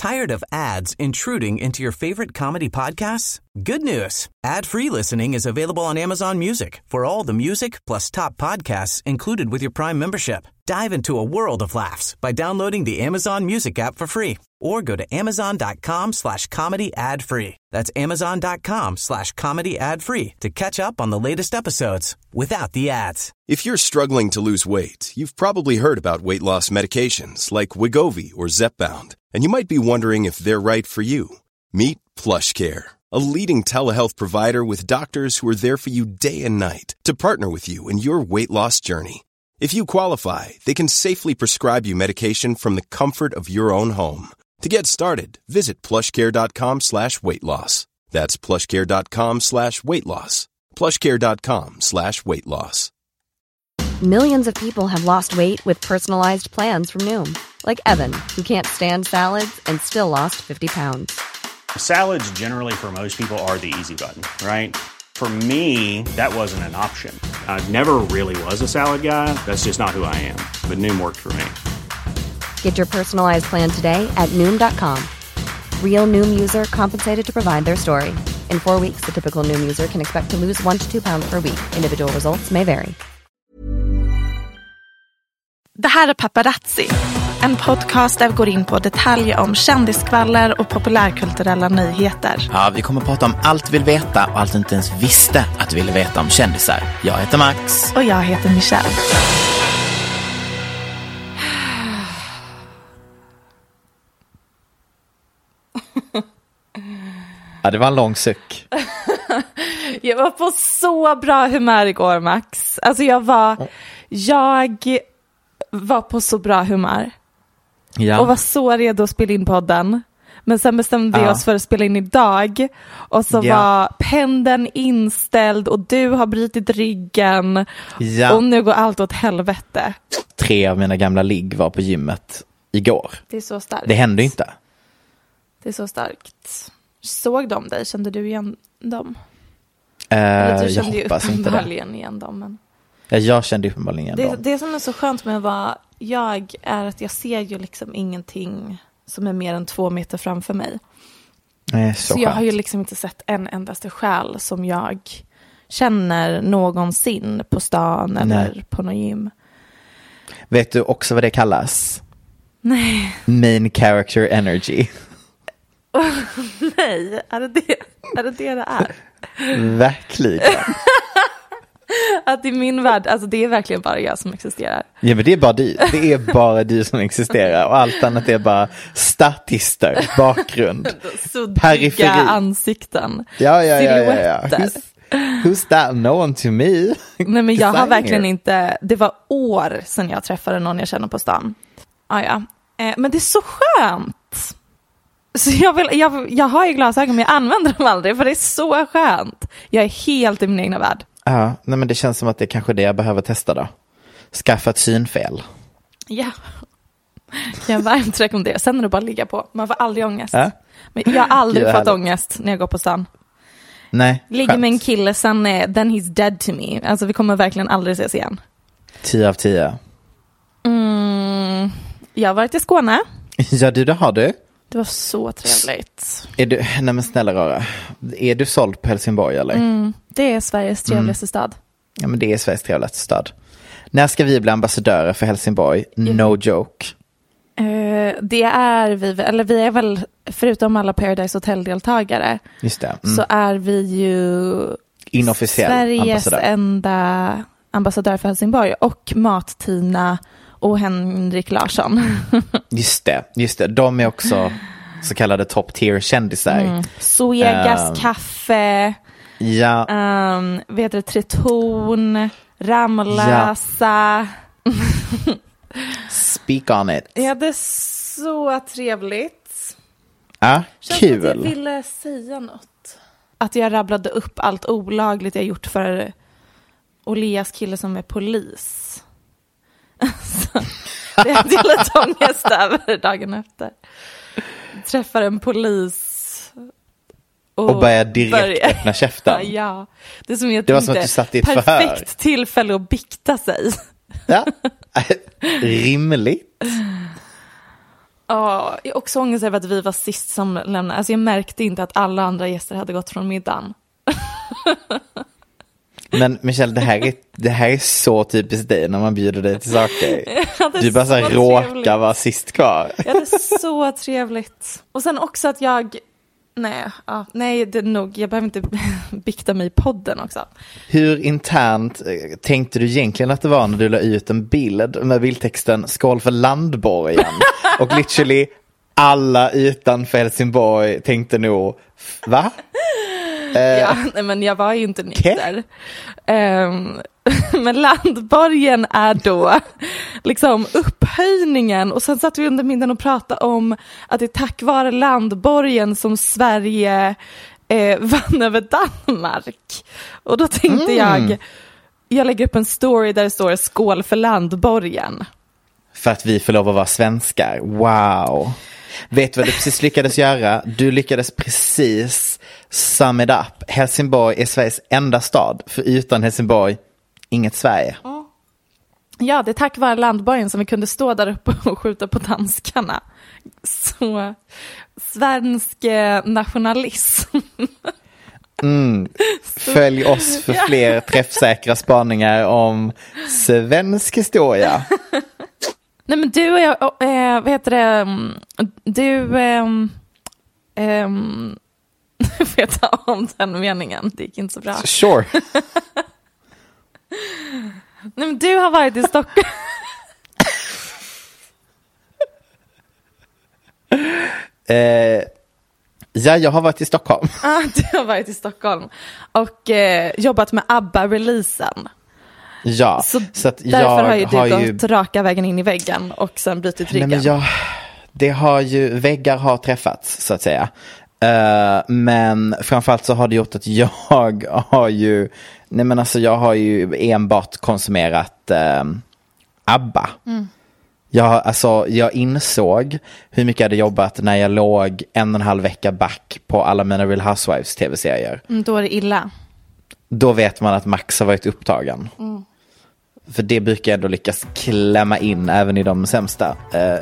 Tired of ads intruding into your favorite comedy podcasts? Good news. Ad-free listening is available on Amazon Music for all the music plus top podcasts included with your Prime membership. Dive into a world of laughs by downloading the Amazon Music app for free or go to amazon.com/comedy ad-free. That's amazon.com/comedy ad-free to catch up on the latest episodes without the ads. If you're struggling to lose weight, you've probably heard about weight loss medications like Wegovy or Zepbound, and you might be wondering if they're right for you. Meet PlushCare, a leading telehealth provider with doctors who are there for you day and night to partner with you in your weight loss journey. If you qualify, they can safely prescribe you medication from the comfort of your own home. To get started, visit plushcare.com/weightloss. That's plushcare.com/weightloss. plushcare.com/weightloss. Millions of people have lost weight with personalized plans from Noom. Like Evan, who can't stand salads and still lost 50 pounds. Salads generally for most people are the easy button, right? For me, that wasn't an option. I never really was a salad guy. That's just not who I am. But Noom worked for me. Get your personalized plan today at Noom.com. Real Noom user compensated to provide their story. In 4 weeks, the typical Noom user can expect to lose 1 to 2 pounds per week. Individual results may vary. Det här är Paparazzi, en podcast där vi går in på detaljer om kändiskvaller och populärkulturella nyheter. Ja, vi kommer att prata om allt vi vill veta och allt inte ens visste att vi ville veta om kändisar. Jag heter Max. Och jag heter Michelle. Ja, det var en lång suck. Jag var på så bra humör igår, Max. Alltså jag var på så bra humör. Ja. Och var så redo att spela in podden. Men sen bestämde vi oss för att spela in idag. Och så var pendeln inställd och du har brutit ryggen. Ja. Och nu går allt åt helvete. 3 av mina gamla ligg var på gymmet igår. Det är så starkt. Det hände inte. Det är så starkt. Såg de dig? Kände du igen dem? Jag hoppas inte det. Igen dem, men... Jag kände uppenbarligen igen dem. Det som är så skönt med att vara jag är att jag ser ju liksom ingenting som är mer än 2 meter framför mig. Så jag har ju liksom inte sett en endaste själ som jag känner någonsin på stan eller på någon gym. Vet du också vad det kallas? Nej. Main character energy. Nej, är det är? Verkligen. Att i min värld, alltså det är verkligen bara jag som existerar. Ja, men det är bara du. Det är bara du som existerar. Och allt annat är bara statister, bakgrund, periferi. Ansikten. Ja. Silhuetter. Who's that? No one to me. Nej, men jag har verkligen inte... Det var år sedan jag träffade någon jag känner på stan. Men det är så skönt. Så jag har ju glasögon, men jag använder dem aldrig. För det är så skönt. Jag är helt i min egna värld. Ja, nej, men det känns som att det är kanske det jag behöver testa då. Skaffa ett synfel. Ja. Jag varmt rekommenderar. Sen är det bara att ligga på. Man får aldrig ångest. Men jag har aldrig fått ångest när jag går på stan. Nej. Ligger med en kille, sen then he's dead to me. Alltså vi kommer verkligen aldrig ses igen. 10 av 10. Jag har varit i Skåne. Ja, det har du. Det var så trevligt. Nej men snälla Rara, är du såld på Helsingborg eller? Det är Sveriges trevligaste stad. Ja, men det är Sveriges trevligaste stad. När ska vi bli ambassadörer för Helsingborg? No joke. Det är vi är väl, förutom alla Paradise Hotel-deltagare. Just det. Så är vi ju inofficiell Sveriges ambassadör. Enda ambassadör för Helsingborg. Och Mat-Tina och Henrik Larsson. Just det. De är också så kallade top tier kändisar. Suegas kaffe. Ja. Vet du, Triton, Ramlösa. Ja. Speak on it. Ja, det är så trevligt. Ja, känns kul. Att jag ville säga något. Att jag rabblade upp allt olagligt jag gjort för Olias kille som är polis. Det hade jag lite ångest över dagen efter. Träffar en polis och börjar direkt öppna käften. Ja, det som jag det var som att du satt i ett förhör. Perfekt tillfälle att bikta sig. Ja, rimligt. Ja, jag också ångest över att vi var sist som lämnade. Alltså jag märkte inte att alla andra gäster hade gått från middagen. Men Michelle, det här är så typiskt dig när man bjuder dig till saker. Du bara så råkar vara sist kvar. Ja, det är så trevligt. Och sen också att jag... Nej, det är nog... Jag behöver inte bikta mig i podden också. Hur internt tänkte du egentligen att det var när du la ut en bild med bildtexten "Skål för Landborgen"? Och literally alla utanför Helsingborg tänkte nog, va? Ja, nej, men jag var ju inte nykter. Men Landborgen är då liksom upphöjningen. Och sen satt vi under middagen och pratade om att det är tack vare Landborgen som Sverige vann över Danmark. Och då tänkte jag lägger upp en story där det står "Skål för Landborgen". För att vi får lov att vara svenskar. Wow. Vet du vad du precis lyckades göra? Du lyckades precis sum it up. Helsingborg är Sveriges enda stad. För utan Helsingborg, inget Sverige. Ja, det är tack vare Landborgen som vi kunde stå där uppe och skjuta på danskarna. Så svensk nationalism. Följ oss för fler träffsäkra spaningar om svensk historia. Nej, men du och jag, vad heter det, du får jag ta om den meningen, det gick inte så bra. Sure. Nej, men du har varit i Stockholm. Ja, jag har varit i Stockholm. Du har varit i Stockholm och jobbat med ABBA-releasen. Ja, så att därför har ju gått raka vägen in i väggen och sen brutit ryggen. Nej, men det har ju, väggar har träffats så att säga. Men framförallt så har det gjort att jag har ju, jag har ju enbart konsumerat ABBA. Jag insåg hur mycket jag hade jobbat när jag låg 1,5 vecka back på alla mina Real Housewives tv-serier. Då är det illa. Då vet man att Max har varit upptagen. För det brukar jag ändå lyckas klämma in även i de sämsta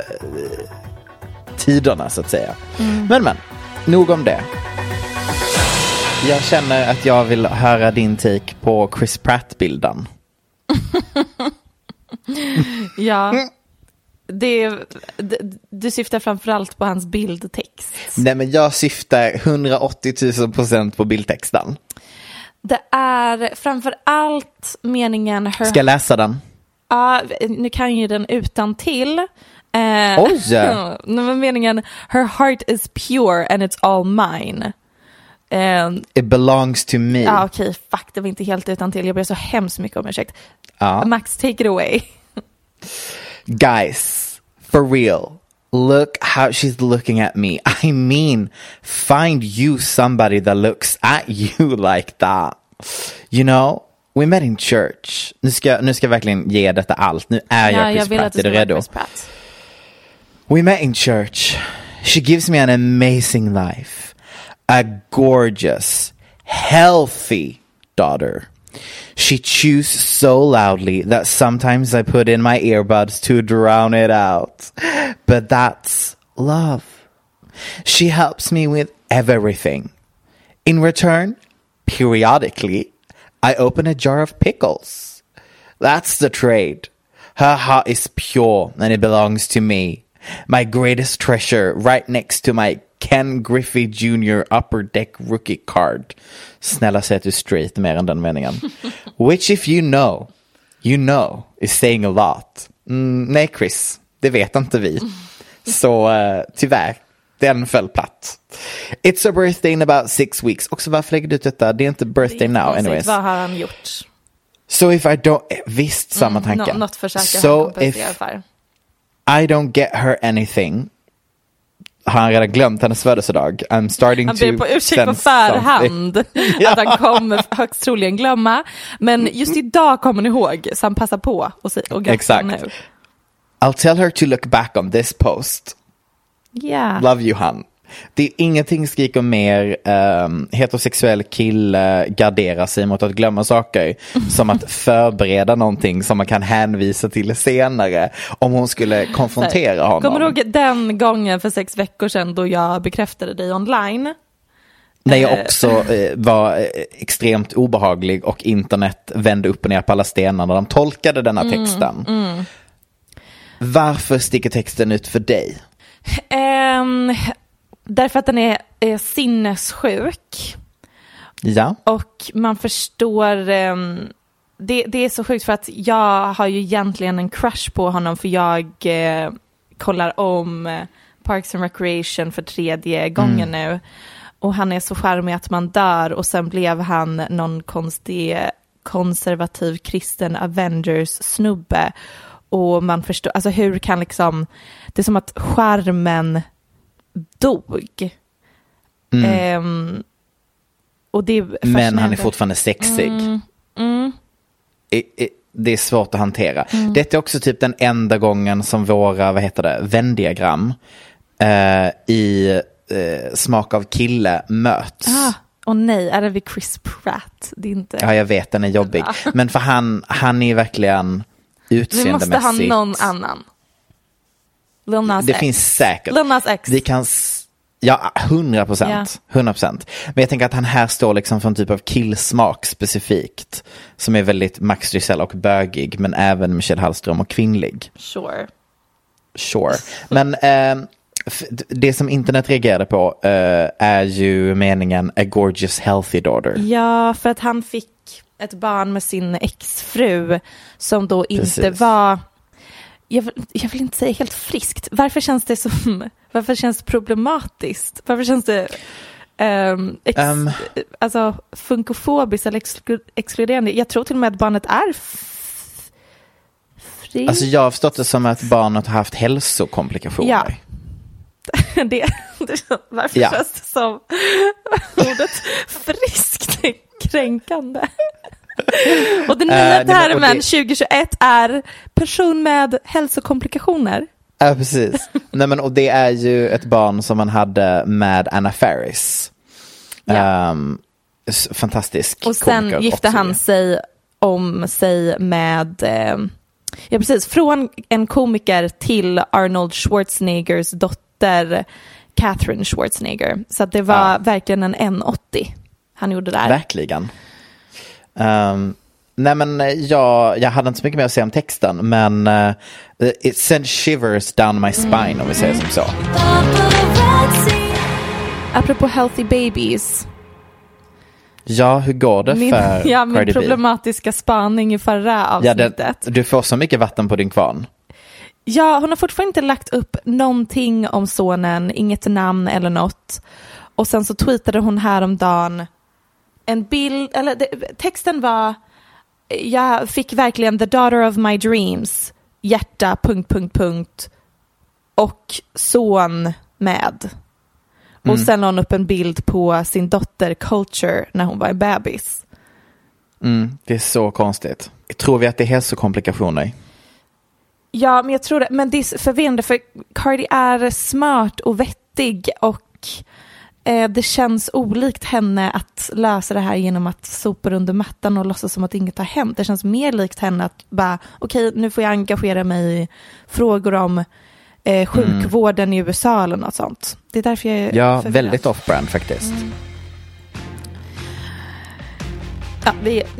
tiderna så att säga. Men, nog om det. Jag känner att jag vill höra din take på Chris Pratt-bilden. Ja, du syftar framförallt på hans bildtext. Nej, men jag syftar 180 000% på bildtexten. Det är framförallt meningen... Ska jag läsa den? Ja, nu kan ju den utan till. Meningen "Her heart is pure and it's all mine". It belongs to me. Ja, okej, fuck, det var inte helt utan till. Jag ber så hemskt mycket om ursäkt. Max, take it away. Guys, for real, look how she's looking at me. I mean, find you somebody that looks at you like that. You know, we met in church. Nu ska jag verkligen ge detta allt. Nu är jag Chris Pratt. Är du redo? We met in church. She gives me an amazing life. A gorgeous, healthy daughter. She chews so loudly that sometimes I put in my earbuds to drown it out. But that's love. She helps me with everything. In return, periodically, I open a jar of pickles. That's the trade. Her heart is pure and it belongs to me. My greatest treasure, right next to my Ken Griffey Jr. Upper Deck rookie card. Snälla säg att du straight mer än den meningen. Which if you know is saying a lot. Nej Chris, det vet inte vi. Så tyvärr, den föll platt. It's a birthday in about 6 weeks. Också varför lägger du ut detta? Det är inte birthday now anyways. Vad har han gjort? So if I don't... Visst, samma tanke. Något försöker han kompensera för. I don't get her anything. Har han redan glömt hennes födelsedag? I'm starting to... Han ber på ursäkt på förhand att han kommer högst troligen glömma. Men just idag kommer ni ihåg, så han passar på och gratta nu. I'll tell her to look back on this post. Yeah. Love you, hon. Det är ingenting skriker mer heterosexuell kille garderar sig mot att glömma saker som att förbereda någonting som man kan hänvisa till senare om hon skulle konfrontera honom. Kommer du ihåg den gången för 6 veckor sedan då jag bekräftade dig online? När jag också var extremt obehaglig och internet vände upp och ner på alla stenar när de tolkade denna texten. Varför sticker texten ut för dig? Därför att den är sinnessjuk. Ja. Och man förstår... Det är så sjukt för att jag har ju egentligen en crush på honom för jag kollar om Parks and Recreation för 3:e gången nu. Och han är så charmig att man dör och sen blev han någon konstig konservativ kristen Avengers-snubbe. Och man förstår, alltså hur kan liksom, det är som att charmen dog. Och det är men han är fortfarande sexig. Det är svårt att hantera. Det är också typ den enda gången som våra, vändiagram i Smak av kille möts. Och nej, är det vid Chris Pratt? Det är inte... Ja, jag vet, den är jobbig. Men för han är verkligen utseendemässigt... Vi måste ha någon annan. Lil Nas det X. Finns säkert. Lil Nas X. Vi kan... Ja, 100%. Yeah. 100%. Men jag tänker att han här står liksom för en typ av killsmak specifikt. Som är väldigt Max Giselle och bögig. Men även Michelle Hallström och kvinnlig. Sure. Men det som internet reagerade på är ju meningen a gorgeous healthy daughter. Ja, för att han fick ett barn med sin exfru som då inte var... Jag vill inte säga helt friskt. Varför känns det problematiskt? Varför känns det alltså funkofobiskt eller exkluderande? Jag tror till och med att barnet är friskt. Alltså jag har förstått det som att barnet har haft hälsokomplikationer. Ja. Varför känns det som ordet friskt är kränkande? Och den nya termen 2021 är person med hälsokomplikationer. Ja, precis. Nej, men, och det är ju ett barn som man hade med Anna Faris. Ja. Fantastisk. Och sen gifte han sig med ja, precis, från en komiker till Arnold Schwarzeneggers dotter Catherine Schwarzenegger. Så att det var verkligen en 1,80 han gjorde där. Verkligen. Nej, men jag hade inte så mycket mer att säga om texten, men it sent shivers down my spine, om vi säger som så. Apropå healthy babies. Ja, hur går det för Cardi B? Min problematiska spaning i förra avsnittet. Du får så mycket vatten på din kvarn. Ja, hon har fortfarande inte lagt upp någonting om sonen, inget namn eller något. Och sen så tweetade hon häromdagen en bild, eller texten var: jag fick verkligen the daughter of my dreams, hjärta, ... och son med. Och sen la hon upp en bild på sin dotter Culture när hon var en bebis. Det är så konstigt. Tror vi att det är hälsokomplikationer? Ja, men jag tror det. Men det är förvirrande för Cardi är smart och vettig och det känns olikt henne att lösa det här genom att sopa under mattan och låtsas som att inget har hänt. Det känns mer likt henne att bara, okej, nu får jag engagera mig i frågor om sjukvården i USA eller något sånt. Det är därför jag är förvirrad. Väldigt off-brand faktiskt. Ja,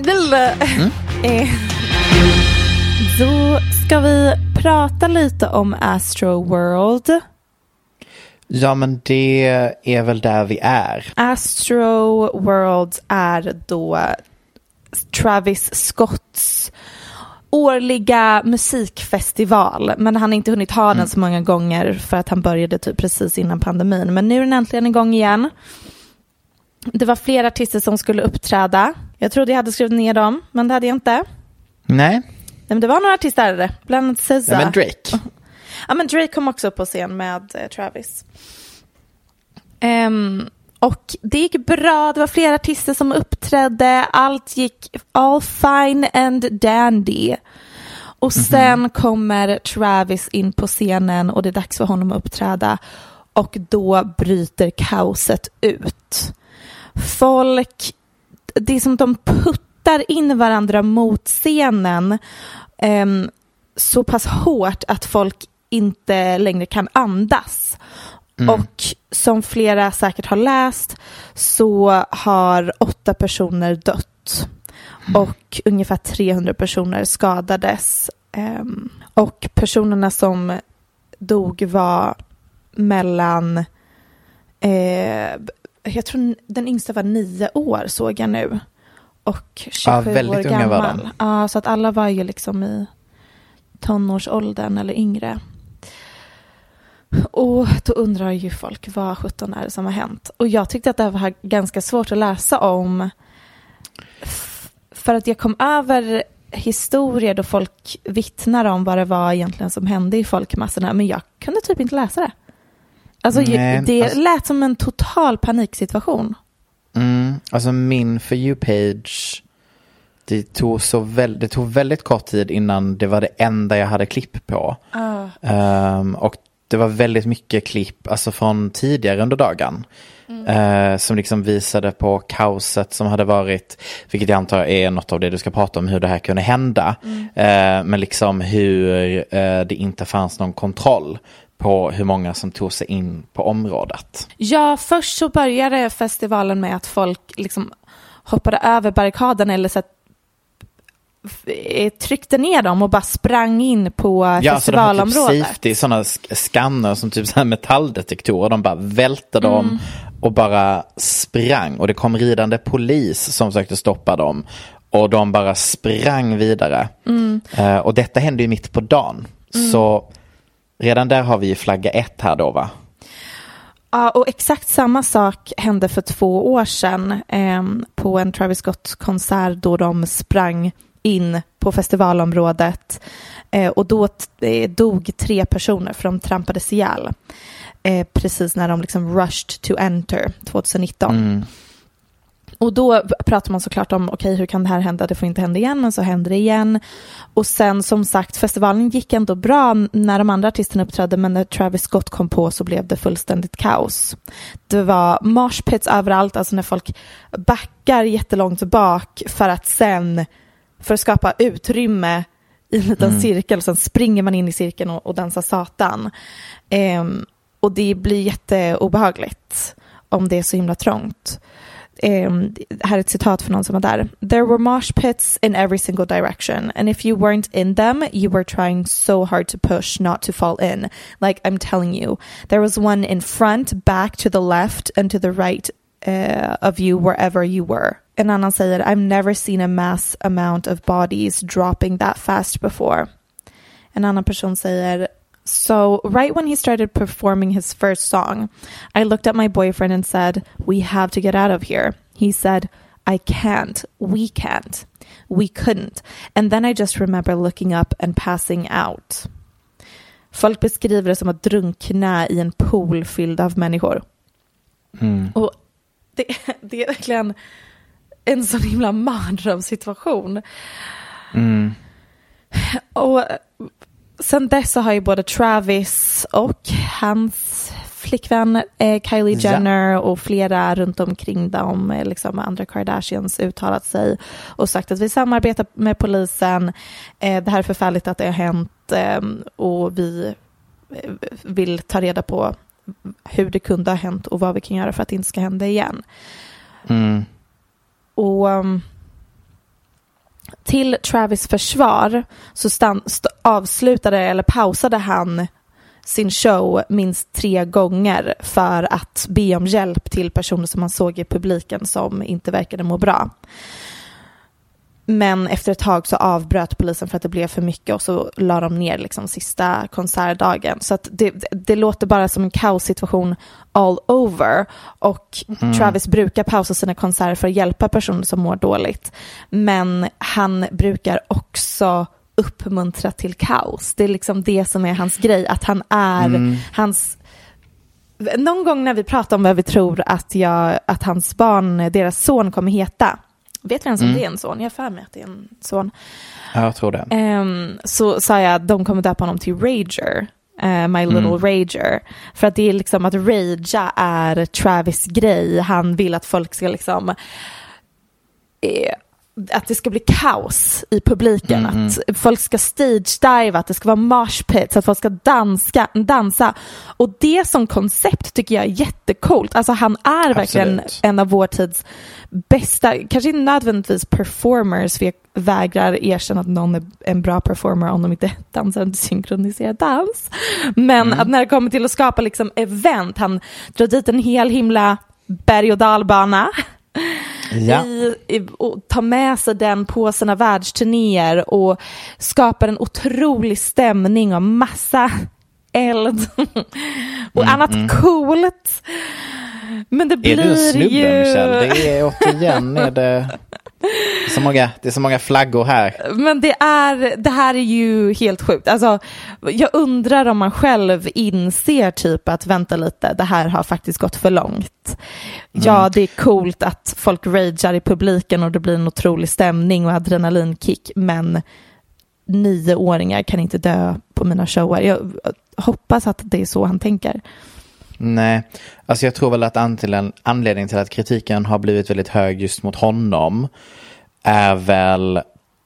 då ska vi prata lite om Astro World. Ja, men det är väl där vi är. Astro World är då Travis Scotts årliga musikfestival. Men han har inte hunnit ha den så många gånger för att han började typ precis innan pandemin. Men nu är den äntligen igång igen. Det var flera artister som skulle uppträda. Jag trodde jag hade skrivit ner dem, men det hade jag inte. Nej. Men det var några artister, bland annat SZA. Ja, men Drake. Ja, men Drake kom också upp på scen med Travis. Och det gick bra. Det var flera artister som uppträdde. Allt gick all fine and dandy. Och sen kommer Travis in på scenen och det är dags för honom att uppträda. Och då bryter kaoset ut. Folk, det är som de puttar in varandra mot scenen så pass hårt att folk inte längre kan andas. Och som flera säkert har läst så har 8 personer dött och ungefär 300 personer skadades. Och personerna som dog var mellan jag tror den yngsta var 9 år, såg jag nu, och 27 år gammal. Ja, så att alla var ju liksom i tonårsåldern eller yngre. Och då undrar ju folk, vad 17 är det som har hänt? Och jag tyckte att det var ganska svårt att läsa om, för att jag kom över historier då folk vittnar om vad det var egentligen som hände i folkmassorna, men jag kunde typ inte läsa det. Alltså det lät som en total paniksituation. Alltså min For You-page, det tog väldigt kort tid innan det var det enda jag hade klipp på. Och det var väldigt mycket klipp alltså från tidigare under dagen. Som liksom visade på kaoset som hade varit, vilket jag antar är något av det du ska prata om, hur det här kunde hända. Men liksom hur det inte fanns någon kontroll på hur många som tog sig in på området. Ja, först så började festivalen med att folk liksom hoppade över barrikaden eller så att tryckte ner dem och bara sprang in på festivalområdet. Ja, så de har typ safety, sådana skanner som typ så här metalldetektorer, de bara välte dem och bara sprang, och det kom ridande polis som försökte stoppa dem och de bara sprang vidare. Och detta hände ju mitt på dagen. Så redan där har vi ju flagga 1 här då, va? Ja, och exakt samma sak hände för 2 år sedan på en Travis Scott-konsert då de sprang in på festivalområdet och då dog 3 personer för de trampades ihjäl precis när de liksom rushed to enter 2019. Och då pratar man såklart om okej, hur kan det här hända? Det får inte hända igen, men så händer det igen. Och sen som sagt, festivalen gick ändå bra när de andra artisterna uppträdde, men när Travis Scott kom på så blev det fullständigt kaos. Det var moshpits överallt, alltså när folk backar jättelångt bak för att skapa utrymme i en liten cirkel, sen springer man in i cirkeln och dansar satan. Och det blir jätteobehagligt om det är så himla trångt. Här är ett citat för någon som var där. There were mosh pits in every single direction, and if you weren't in them, you were trying so hard to push not to fall in. Like I'm telling you, there was one in front, back, to the left, and to the right of you wherever you were. En annan säger, I've never seen a mass amount of bodies dropping that fast before. En annan person säger, so right when he started performing his first song, I looked at my boyfriend and said, we have to get out of here. He said, I can't, we can't, we couldn't. And then I just remember looking up and passing out. Folk beskriver det som att drunkna i en pool fylld av människor. Och det är verkligen en sån himla mardrömssituation. Och sen dess så har ju både Travis och hans flickvän Kylie Jenner och flera runt omkring dem, liksom andra Kardashians, uttalat sig och sagt att vi samarbetar med polisen. Det här är förfärligt att det har hänt och vi vill ta reda på hur det kunde ha hänt och vad vi kan göra för att det inte ska hända igen. Och till Travis försvar så avslutade eller pausade han sin show minst 3 gånger för att be om hjälp till personer som man såg i publiken som inte verkade må bra. Men efter ett tag så avbröt polisen för att det blev för mycket och så la de ner liksom sista konsertdagen. Så att det låter bara som en kaossituation all over. Och Travis brukar pausa sina konserter för att hjälpa personer som mår dåligt. Men han brukar också uppmuntra till kaos. Det är liksom det som är hans grej. Att han är hans... Någon gång när vi pratar om vad vi tror att hans barn, deras son kommer heta. Vet vi ens om det är en son? Jag har för mig att det är en son. Ja, jag tror det. Så sa jag att de kommer döpa honom till Rager. My Little Rager. För att det är liksom att ragea är Travis grej. Han vill att folk ska liksom att det ska bli kaos i publiken, att folk ska stage-dive, att det ska vara mosh pits, att folk ska dansa. Och det som koncept tycker jag är jättecoolt. Alltså han är verkligen en av vår tids bästa, kanske inte nödvändigtvis performers, för jag vägrar erkänna att någon är en bra performer om de inte dansar en synkroniserad dans. Men att när det kommer till att skapa liksom event, han drar dit en hel himla berg- och dalbana. Ja. Och ta med sig den på sina världsturnéer och skapar en otrolig stämning och massa eld och annat coolt. Men det blir är du snubben, ju Michelle? Det är återigen det är så många flaggor här. Men det här är ju helt sjukt. Alltså, jag undrar om man själv inser typ att vänta lite, det här har faktiskt gått för långt. Ja, det är coolt att folk ragear i publiken och det blir en otrolig stämning och adrenalinkick, men 9-åringar kan inte dö på mina shower. Jag hoppas att det är så han tänker. Nej, alltså jag tror väl att anledningen till att kritiken har blivit väldigt hög just mot honom är väl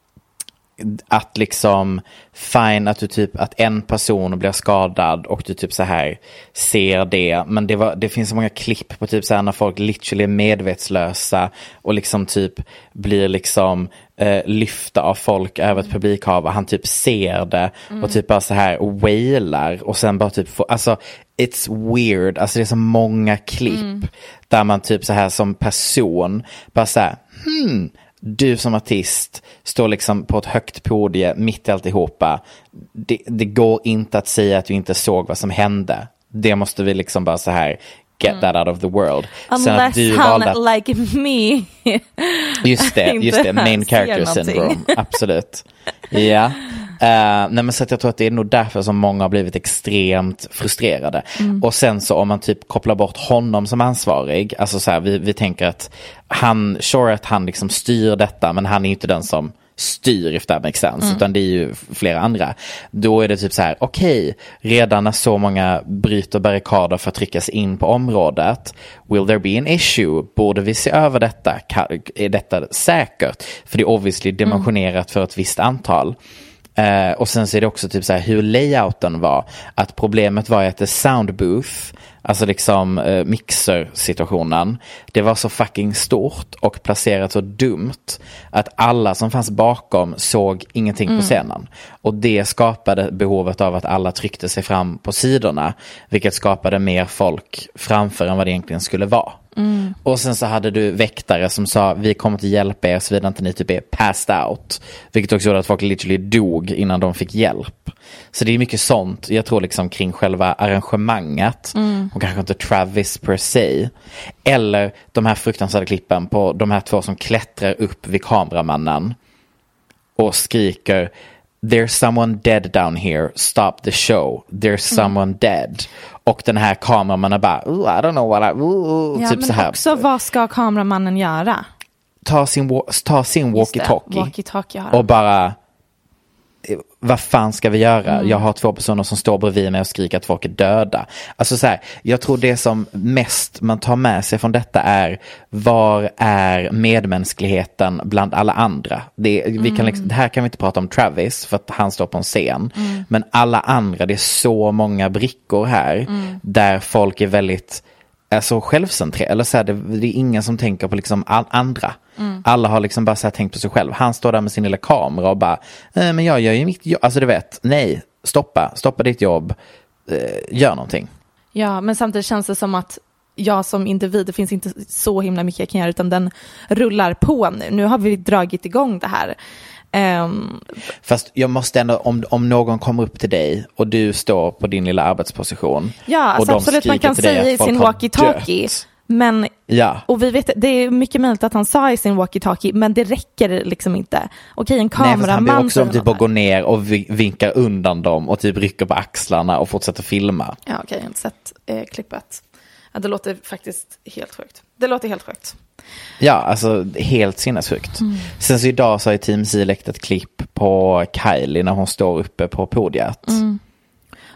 att liksom fine att du typ att en person blir skadad och du typ så här ser det, men det finns så många klipp på typ så här när folk literally är medvetslösa och liksom typ blir liksom lyfta av folk över ett publikhav och han typ ser det och typ bara så här wailar och sen bara typ får, alltså it's weird, alltså det är så många klipp där man typ så här som person bara så här, du som artist står liksom på ett högt podie mitt i alltihopa. Det går inte att säga att du inte såg vad som hände. Det måste vi liksom bara så här get that out of the world. Unless du han like me. Just det, main character syndrome. Absolut. Ja. Nej, men så att jag tror att det är nog därför som många har blivit extremt frustrerade. Och sen så om man typ kopplar bort honom som ansvarig, alltså så här, vi tänker att han liksom styr detta, men han är inte den som styr, if that makes sense, utan det är ju flera andra. Då är det typ så här, okej, redan när så många bryter barrikader för att tryckas in på området, will there be an issue? Borde vi se över detta? Är detta säkert? För det är obviously dimensionerat för ett visst antal. Och sen så är det också typ så här hur layouten var. Att problemet var att det soundbooth, alltså liksom mixersituationen, det var så fucking stort och placerat så dumt att alla som fanns bakom såg ingenting på scenen. Och det skapade behovet av att alla tryckte sig fram på sidorna, vilket skapade mer folk framför än vad det egentligen skulle vara. Och sen så hade du väktare som sa, vi kommer att hjälpa er såvida inte ni typ är passed out, vilket också gjorde att folk literally dog innan de fick hjälp. Så det är mycket sånt, jag tror liksom kring själva arrangemanget och kanske inte Travis per se, eller de här fruktansvärda klippen på de här två som klättrar upp vid kameramannen och skriker "There's someone dead down here, stop the show, there's someone dead", och den här kameramannen bara I don't know what ja, typ men så här. Också vad ska kameramannen göra? Ta sin walkie-talkie och bara, vad fan ska vi göra? Jag har 2 personer som står bredvid mig och skriker att folk är döda. Alltså så här, jag tror det som mest man tar med sig från detta är, var är medmänskligheten bland alla andra? Vi kan liksom, det här kan vi inte prata om Travis för att han står på en scen. Men alla andra, det är så många brickor här där folk är väldigt alltså självcentrerade, eller så här, det är ingen som tänker på liksom andra. Alla har liksom bara så här tänkt på sig själv. Han står där med sin lilla kamera och bara men jag gör ju mitt jobb. Alltså du vet, nej, stoppa ditt jobb, gör någonting. Ja, men samtidigt känns det som att jag som individ, det finns inte så himla mycket jag kan göra, utan den rullar på nu. Nu har vi dragit igång det här. Fast jag måste ändå, om någon kommer upp till dig och du står på din lilla arbetsposition, ja, alltså och de absolut, man kan säga i sin walkie-talkie, men och vi vet, det är mycket möjligt att han sa i sin walkie-talkie, men det räcker liksom inte. Okej, en kameraman. Nej, han blir också typ att gå ner och vinkar undan dem och typ rycker på axlarna och fortsätter filma. Ja, okej, jag har inte sett klippet. Ja, det låter faktiskt helt sjukt. Det låter helt sjukt. Ja, alltså helt sinnessjukt. Sen så idag så har Team C läckt ett klipp på Kylie när hon står uppe på podiet.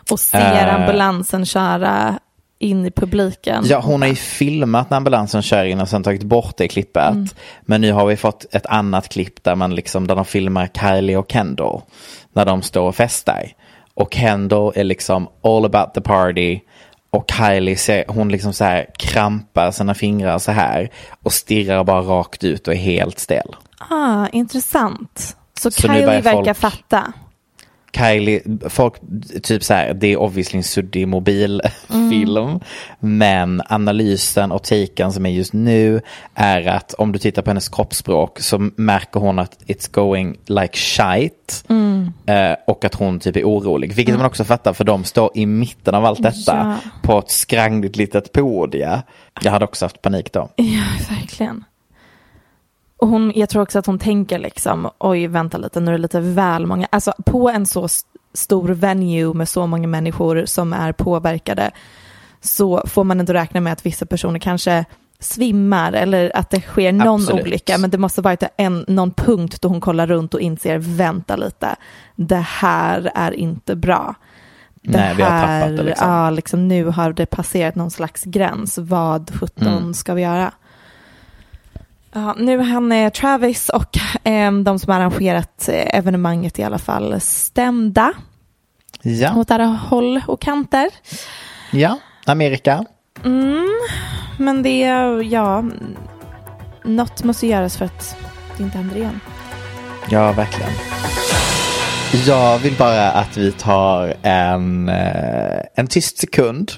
och ser ambulansen köra in i publiken. Ja, hon har ju filmat när ambulansen kör in och sen tagit bort det klippet. Men nu har vi fått ett annat klipp där man liksom, där de filmar Kylie och Kendall när de står och festar. Och Kendall är liksom all about the party. Och Kylie hon liksom så här krampar sina fingrar så här och stirrar bara rakt ut och är helt stel. Intressant. Så Kylie verkar fatta. Kylie, folk typ så här, det är obviously en suddig mobilfilm, men analysen och taken som är just nu är att om du tittar på hennes kroppsspråk så märker hon att it's going like shite och att hon typ är orolig, vilket man också fattar för de står i mitten av allt detta på ett skrangligt litet podium. Jag hade också haft panik då. Ja, verkligen. Och jag tror också att hon tänker liksom, oj, vänta lite, nu är det lite väl många. Alltså på en så stor venue med så många människor som är påverkade så får man inte räkna med att vissa personer kanske svimmar eller att det sker någon olycka. Men det måste vara någon punkt då hon kollar runt och inser, vänta lite, det här är inte bra. Nej, vi har tappat det liksom. Ja, liksom nu har det passerat någon slags gräns. Vad 17 ska vi göra? Ja, nu är Travis och de som har arrangerat evenemanget i alla fall stämda åt alla håll och kanter. Ja, Amerika. Men det är, något måste göras för att det inte händer igen. Ja, verkligen. Jag vill bara att vi tar en tyst sekund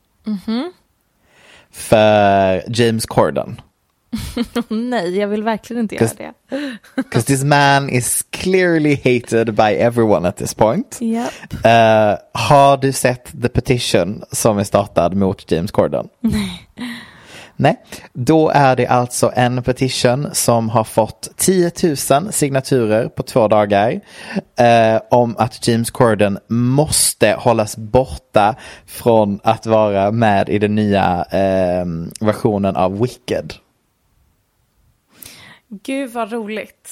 för James Corden. Nej, jag vill verkligen inte göra det. Because this man is clearly hated by everyone at this point. Yep. Har du sett the petition som är startad mot James Corden? Nej. Då är det alltså en petition som har fått 10 000 signaturer på 2 dagar om att James Corden måste hållas borta från att vara med i den nya versionen av Wicked. Gud vad roligt.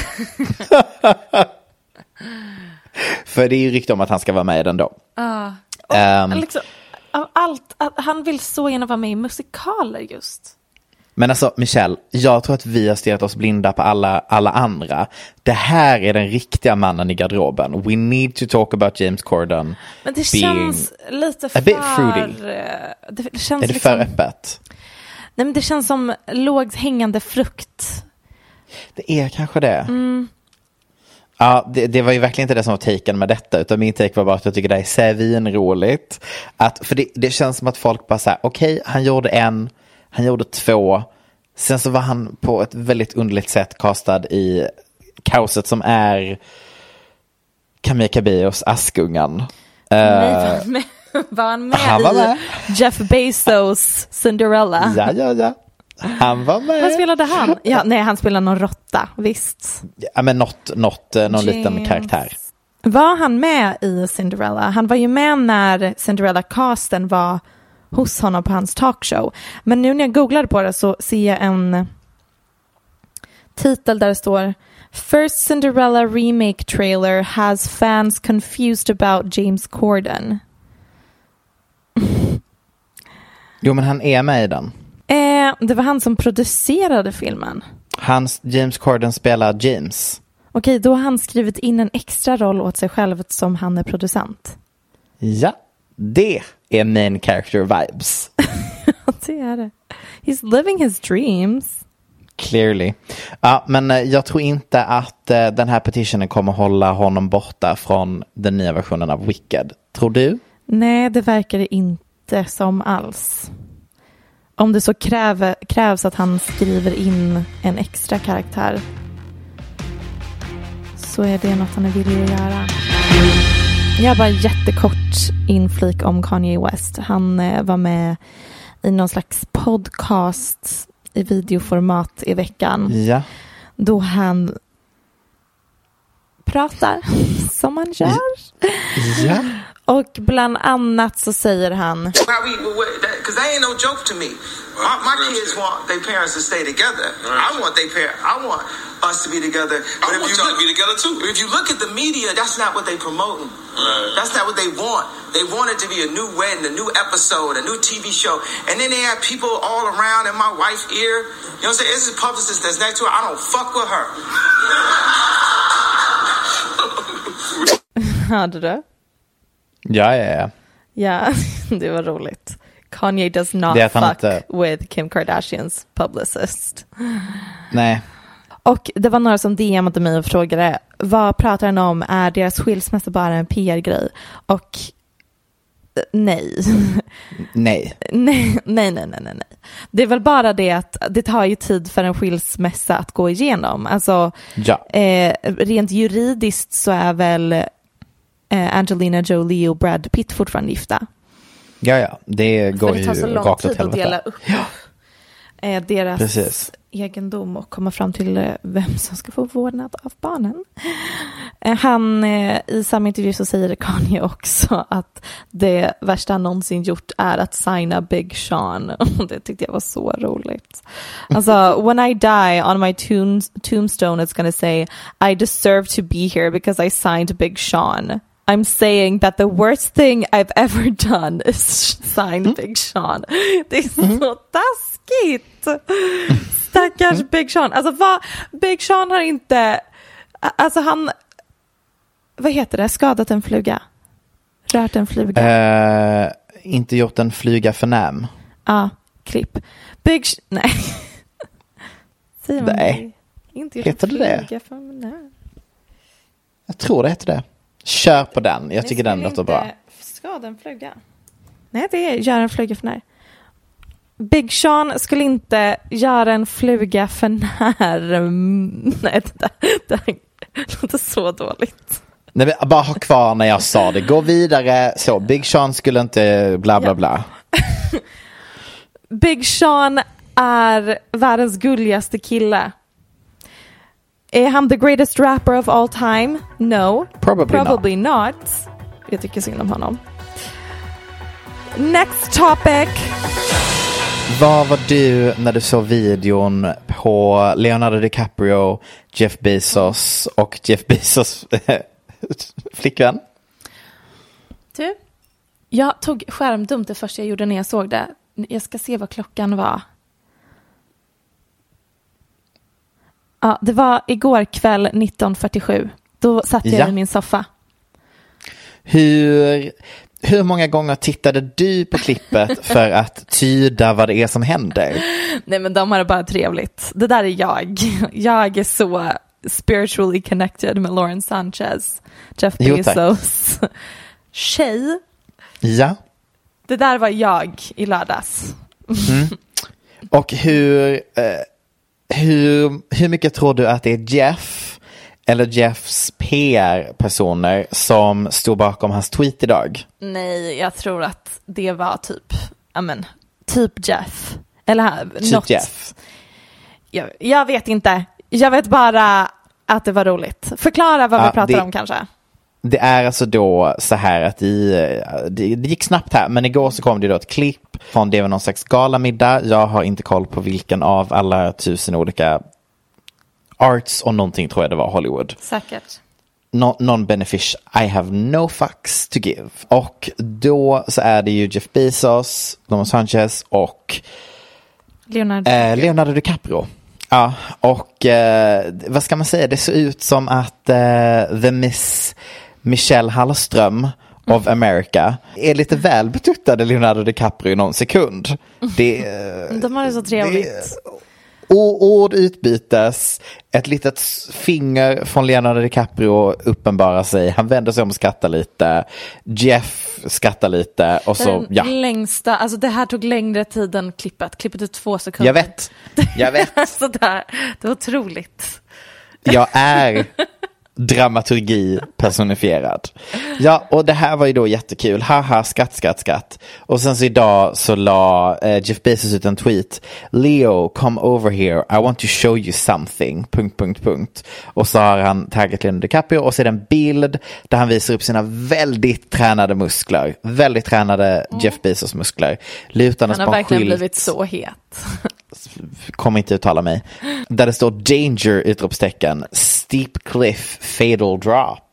För det är ju rykte om att han ska vara med i den då. Liksom, av allt, han vill så gärna vara med i musikaler just. Men alltså Michelle, jag tror att vi har stirrat oss blinda på alla andra. Det här är den riktiga mannen i garderoben. We need to talk about James Corden. Men det känns lite för... A bit fruity. Det känns är det liksom, för öppet? Nej, men det känns som lågt hängande frukt. Det är kanske det. Ja, det var ju verkligen inte det som var taken med detta, utan min take var bara att jag tycker det är svinroligt. För det känns som att folk bara säger, okej, han gjorde 1, han gjorde 2, sen så var han på ett väldigt underligt sätt castad i kaoset som är Camilla Cabellos Askungan. Var han med i Jeff Bezos Cinderella? Ja. Han var med. Vad spelade han? Ja, nej, han spelade någon råtta, visst. Ja, men någon liten karaktär. Var han med i Cinderella? Han var ju med när Cinderella-casten var hos honom på hans talkshow. Men nu när jag googlade på det så ser jag en titel där det står First Cinderella remake trailer has fans confused about James Corden. Jo, men han är med i den. Det var han som producerade filmen. James Corden spelar James. Okej, då har han skrivit in en extra roll åt sig själv som han är producent. Ja, det är main character vibes. Det är det. He's living his dreams. Clearly. Ja, men jag tror inte att den här petitionen kommer hålla honom borta från den nya versionen av Wicked. Tror du? Nej, det verkar det inte som alls. Om det så krävs att han skriver in en extra karaktär så är det något han är villig att göra. Jag har bara jättekort inflik om Kanye West. Han var med i någon slags podcast i videoformat i veckan. Ja. Då han pratar som man gör. Ja. Och bland annat så säger han... Because that ain't no joke to me. My kids want their parents to stay together. I want us to be together. But I want y'all to be together too. If you look at the media, that's not what they promoting. That's not what they want. They want it to be a new wedding, a new episode, a new TV show. And then they have people all around in my wife's ear. You know what I'm saying? This is a publicist that's next to her. I don't fuck with her. Hörde du? Ja. Ja, det var roligt. Kanye does not fuck with Kim Kardashians publicist. Nej. Och det var några som DMade mig och frågade, vad pratar han om? Är deras skilsmässa bara en PR-grej? Och nej. Nej. Nej. Det är väl bara det att det tar ju tid för en skilsmässa att gå igenom. Alltså, rent juridiskt så är väl Angelina Jolie och Brad Pitt fortfarande gifta. Ja, det går ju rakt åt helvete. Det tar så lång tid att dela upp deras egendom och komma fram till vem som ska få vårdnad av barnen. Han, i samma intervju så säger Kanye också att det värsta han någonsin gjort är att signa Big Sean. Det tyckte jag var så roligt. Alltså, when I die on my tombstone it's gonna say I deserve to be here because I signed Big Sean. I'm saying that the worst thing I've ever done is sign Big Sean. Det är så taskigt. Stackars Big Sean. Alltså Big Sean har inte... Alltså han... Vad heter det? Skadat en fluga? Rört en fluga? Inte gjort en fluga förnäm. Ja, klipp. Nej. Säger man det? Inte gjort heter en det fluga förnäm. Jag tror det heter det. Kör på den. Jag tycker den låter bra. Skada en fluga. Nej, det är göra en fluga för när. Big Sean skulle inte göra en fluga för när. Nej, det låter så dåligt. Nej, bara ha kvar när jag sa det. Gå vidare. Så, Big Sean skulle inte bla bla bla. Big Sean är världens gulligaste kille. Är han the greatest rapper of all time? No. Probably not. Jag tycker synd om honom. Next topic. Vad var du när du såg videon på Leonardo DiCaprio, Jeff Bezos och Jeff Bezos flickvän? Du, jag tog skärmdump det första jag gjorde när jag såg det. Jag ska se vad klockan var. Ja, det var igår kväll 19:47. Då satt jag i min soffa. Hur många gånger tittade du på klippet för att tyda vad det är som händer? Nej, men de har det bara trevligt. Det där är jag. Jag är så spiritually connected med Lauren Sanchez, Jeff Bezos tjej. Ja. Det där var jag i lördags. Och hur mycket tror du att det är Jeff eller Jeffs PR-personer som stod bakom hans tweet idag? Nej, jag tror att det var typ Jeff. Eller typ något. Jeff. Jag vet inte. Jag vet bara att det var roligt. Förklara vad vi pratar om kanske. Det är alltså då så här att det gick snabbt här, men igår så kom det då ett klipp från det var någon slags galamiddag. Jag har inte koll på vilken av alla 1000 olika arts och någonting tror jag det var Hollywood. Säkert. Non-benefic. I have no fucks to give. Och då så är det ju Jeff Bezos, Lauren Sanchez och Leonardo DiCaprio. Ja, och vad ska man säga? Det ser ut som att the Miss Michelle Hallström of America är lite väl betuttade Leonardo DiCaprio i någon sekund. De har det så trevligt. Ord utbytes, ett litet finger från Leonardo DiCaprio uppenbarar sig. Han vänder sig om och skrattar lite. Jeff skrattar lite och så, längsta, alltså det här tog längre tid än klippet. Klippet är 2 sekunder. Jag vet. Så där, det var otroligt. Jag är dramaturgi personifierad. Ja, och det här var ju då jättekul. Haha, skatt. Och sen så idag så la Jeff Bezos ut en tweet. Leo, come over here. I want to show you something. ... Och så har han taggat Leonardo DiCaprio och så är det en bild där han visar upp sina väldigt tränade muskler. Väldigt tränade Jeff Bezos muskler. Lutandes han har verkligen blivit så het. Kommer inte uttala mig. Där det står danger utropstecken, steep cliff, fatal drop.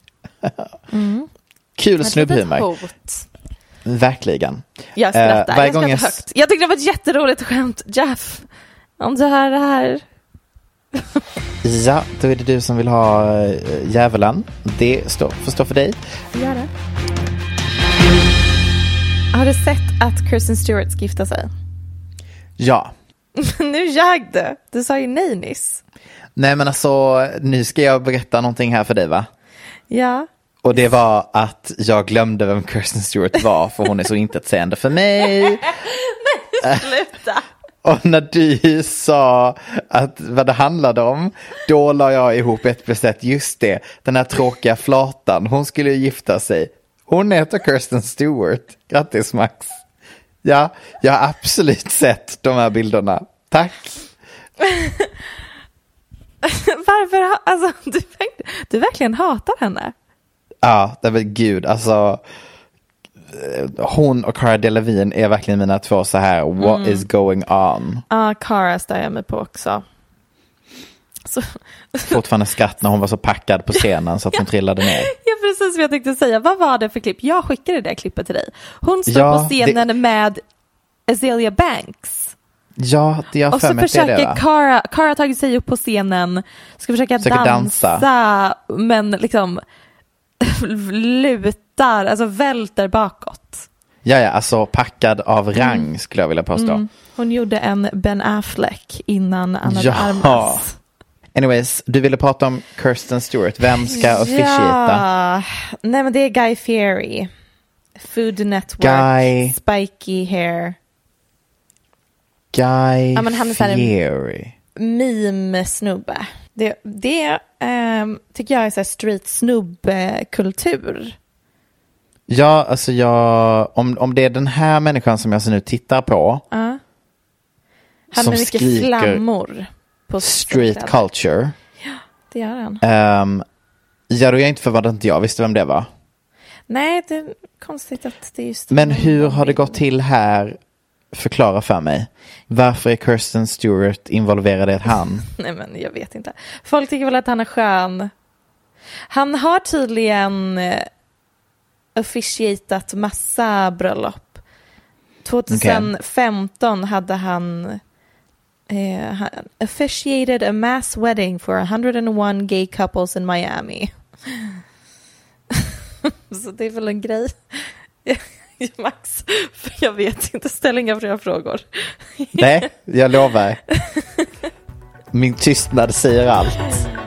Kul snubbhumor. Verkligen. Jag skrattar. Jag skrattar högt. Jag tyckte det var ett jätteroligt skämt, Jeff. Om du hör det här. Ja, då är det du som vill ha djävulen. Det får stå för dig. Gör det. Har du sett att Kristen Stewart ska gifta sig? Ja. Nu jag det. Du sa ju nej nyss. Nej, men alltså, nu ska jag berätta någonting här för dig, va? Ja. Och det var att jag glömde vem Kristen Stewart var, för hon är så intetsägande för mig. Nej, sluta. Och när du sa att vad det handlade om, då la jag ihop ett besätt. Just det, den här tråkiga flatan. Hon skulle gifta sig. Hon heter Kristen Stewart. Grattis, Max. Ja, jag har absolut sett de här bilderna. Tack. Varför? Alltså, du verkligen hatar henne. Ja, det är väl gud. Alltså, hon och Cara Delevingne är verkligen mina två så här. What is going on? Ja, Cara stör jag mig på också. Så. Fortfarande skratt när hon var så packad på scenen så att hon trillade ner. Ja, precis vad jag tänkte säga. Vad var det för klipp? Jag skickade det där klippet till dig. Hon står på scenen med Azealia Banks. Ja, det jag och så försöker Cara tagit sig upp på scenen, ska försöka dansa, men liksom lutar, alltså välter bakåt. Ja, alltså packad av rang skulle jag vilja påstå. Hon gjorde en Ben Affleck innan Anna de Armas. Anyways, du ville prata om Kristen Stewart. Vem ska officiata? Nej, men det är Guy Fieri. Food Network, spiky hair. Guy Fieri. Meme-snubbe. Det tycker jag är så här street snubbkultur. Ja, alltså om det är den här människan som jag så nu tittar på. Han som med mycket flammor på street culture. Ja, det gör han. Ja, då är jag inte förvånad att jag visste vem det var. Nej, det är konstigt att det är just. Men hur har det gått till här? Förklara för mig. Varför är Kristen Stewart involverad i ett han? Nej, men jag vet inte. Folk tycker väl att han är skön. Han har tydligen officiatat massa bröllop. 2015 hade han officiated a mass wedding for 101 gay couples in Miami. Så det är väl en grej. Max, för jag vet inte, ställ inga fler frågor. Nej, jag lovar. Min tystnad säger allt.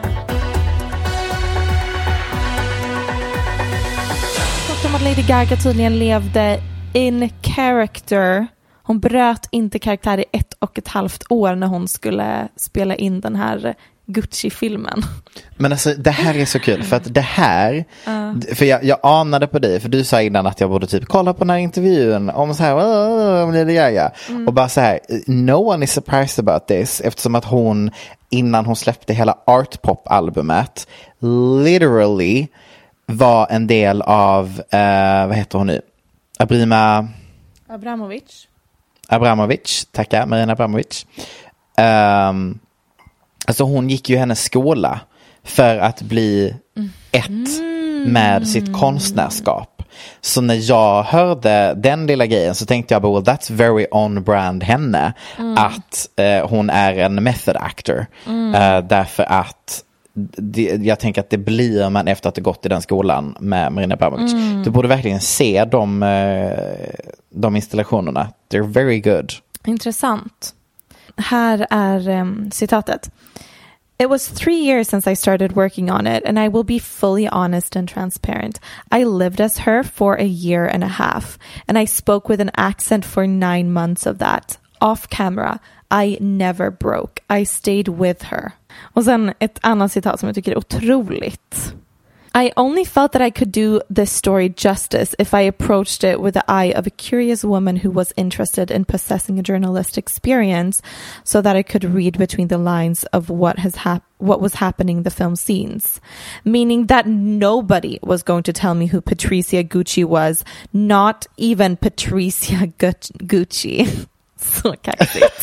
Som att Lady Gaga tydligen levde in character. Hon bröt inte karaktär i 1,5 år när hon skulle spela in den här Gucci-filmen. Men alltså det här är så kul för att det här för jag anade på dig, för du sa innan att jag borde typ kolla på den här intervjun om så här om Lady Gaga och bara så här, no one is surprised about this, eftersom att hon innan hon släppte hela Art Pop-albumet literally var en del av vad heter hon nu? Abramovic, tackar, Marina Abramovic. Alltså hon gick ju hennes skola för att bli med sitt konstnärskap. Så när jag hörde den lilla grejen så tänkte jag well, that's very on brand henne att hon är en method actor. Därför att jag tänker att det blir man efter att det gått i den skolan med Marina Abramovic. Du borde verkligen se de installationerna. They're very good. Intressant. Här är citatet. It was 3 years since I started working on it, and I will be fully honest and transparent. I lived as her for 1.5 years, and I spoke with an accent for 9 months of that. Off camera, I never broke. I stayed with her. Och sen ett annat citat som jag tycker är otroligt. I only felt that I could do this story justice if I approached it with the eye of a curious woman who was interested in possessing a journalistic experience so that I could read between the lines of what was happening in the film scenes. Meaning that nobody was going to tell me who Patricia Gucci was, not even Patricia Gucci. Så kaxigt.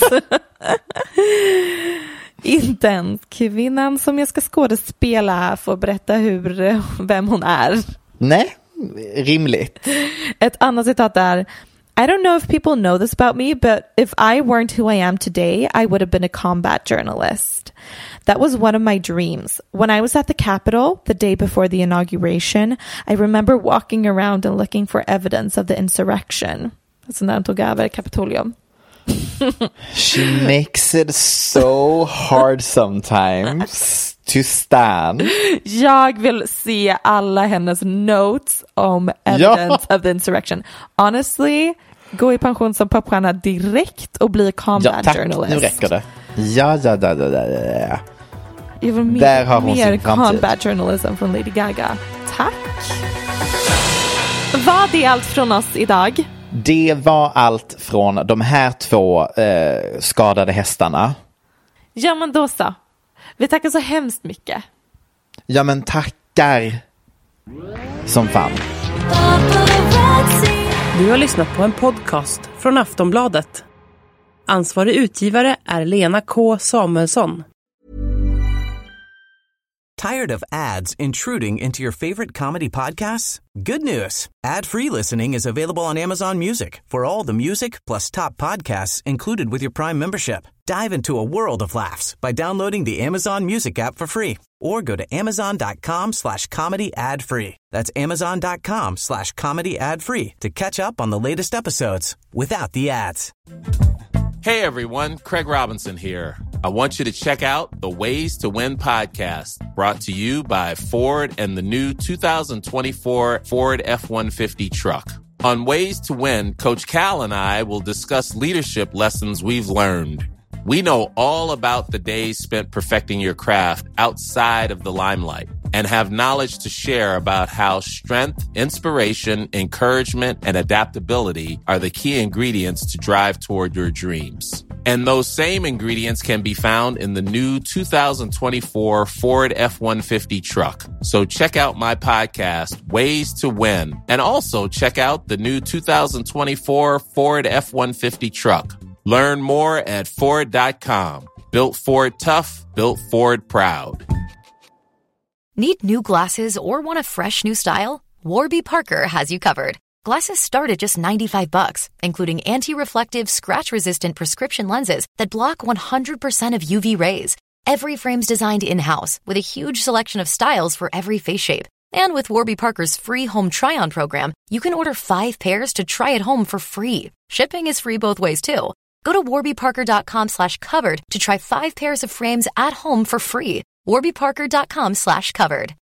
Inte ens kvinnan som jag ska skådespela får berätta vem hon är. Nej, rimligt. Ett annat citat är: I don't know if people know this about me, but if I weren't who I am today, I would have been a combat journalist. That was one of my dreams. When I was at the Capitol, the day before the inauguration, I remember walking around and looking for evidence of the insurrection. Alltså när han tog över Kapitolium. She makes it so hard sometimes to stand. Jag vill se alla hennes notes om evidence of the insurrection. Honestly, gå i pension som popstjärna direkt och bli combat journalist. Nu räcker det. Ja. Jag vill mer combat journalism från Lady Gaga. Tack. Vad är allt från oss idag? Det var allt från de här 2 skadade hästarna. Ja, men då så. Vi tackar så hemskt mycket. Ja, men tackar som fan. Du har lyssnat på en podcast från Aftonbladet. Ansvarig utgivare är Lena K. Samuelsson. Tired of ads intruding into your favorite comedy podcasts? Good news. Ad-free listening is available on Amazon Music for all the music plus top podcasts included with your Prime membership. Dive into a world of laughs by downloading the Amazon Music app for free or go to amazon.com/comedy ad-free. That's amazon.com/comedy ad-free to catch up on the latest episodes without the ads. Hey everyone, Craig Robinson here. I want you to check out the Ways to Win podcast, brought to you by Ford and the new 2024 Ford F-150 truck. On Ways to Win, Coach Cal and I will discuss leadership lessons we've learned. We know all about the days spent perfecting your craft outside of the limelight and have knowledge to share about how strength, inspiration, encouragement, and adaptability are the key ingredients to drive toward your dreams. And those same ingredients can be found in the new 2024 Ford F-150 truck. So check out my podcast, Ways to Win, and also check out the new 2024 Ford F-150 truck. Learn more at Ford.com. Built Ford tough, built Ford proud. Need new glasses or want a fresh new style? Warby Parker has you covered. Glasses start at just $95, including anti-reflective, scratch-resistant prescription lenses that block 100% of UV rays. Every frame's designed in-house with a huge selection of styles for every face shape. And with Warby Parker's free home try-on program, you can order 5 pairs to try at home for free. Shipping is free both ways, too. Go to warbyparker.com/covered to try 5 pairs of frames at home for free. warbyparker.com/covered.